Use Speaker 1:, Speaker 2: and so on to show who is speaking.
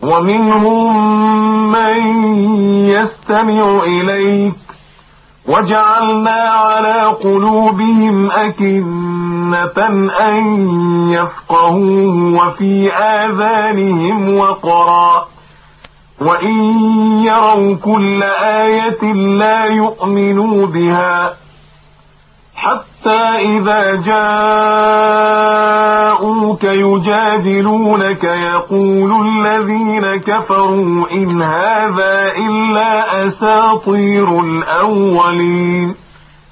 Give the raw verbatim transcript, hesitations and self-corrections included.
Speaker 1: ومنهم من يستمع إليك وجعلنا على قلوبهم أكنة أن يفقهوه وفي آذانهم وقرا وإن يروا كل آية لا يؤمنوا بها حتى إذا جاءوك يجادلونك يقول الذين كفروا إن هذا إلا أساطير الأولين.